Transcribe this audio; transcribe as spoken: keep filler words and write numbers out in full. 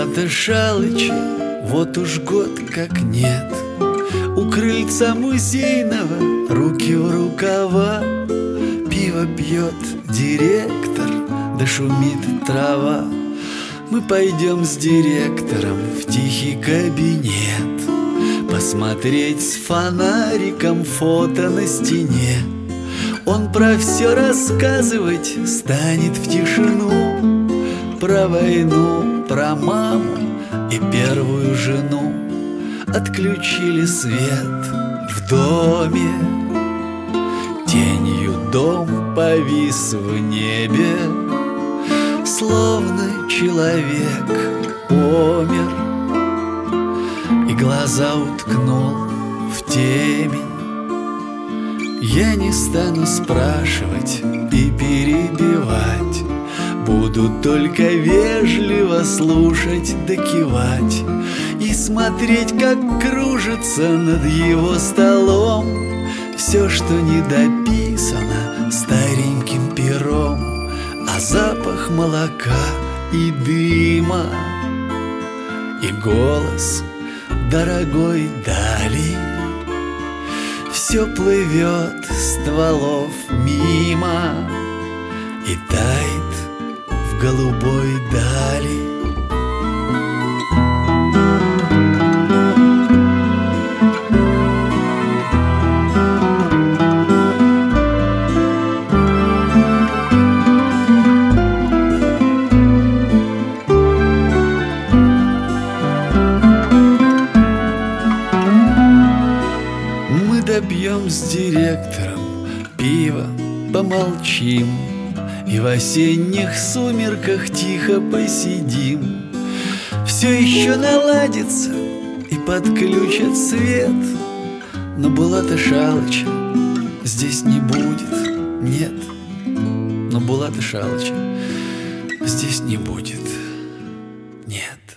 Булата Шалыча вот уж год как нет. У крыльца музейного руки в рукава, пиво пьет директор, да шумит трава. Мы пойдем с директором в тихий кабинет, посмотреть с фонариком фото на стене. Он про все рассказывать станет в тишину, про войну, про маму и первую жену. Отключили свет в доме, тенью дом повис в небе, словно человек помер и глаза уткнул в темень. Я не стану спрашивать и перебивать, буду только вежливо слушать да кивать и смотреть, как кружится над его столом все, что не дописано стареньким пером. А запах молока и дыма, и голос дорогой дали, все плывет стволов мимо и тает в голубой дали. Пьем с директором пиво, помолчим и в осенних сумерках тихо посидим. Все еще наладится и подключат свет, но Булата Шалыча здесь не будет, нет. Но Булата Шалыча здесь не будет, нет.